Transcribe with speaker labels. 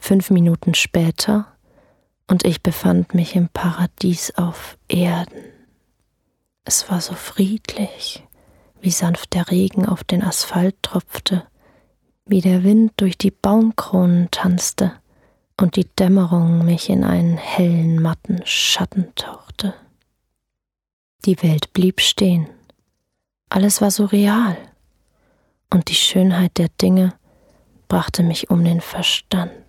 Speaker 1: 5 Minuten später und ich befand mich im Paradies auf Erden. Es war so friedlich, wie sanft der Regen auf den Asphalt tropfte, wie der Wind durch die Baumkronen tanzte und die Dämmerung mich in einen hellen, matten Schatten tauchte. Die Welt blieb stehen. Alles war so real und die Schönheit der Dinge brachte mich um den Verstand.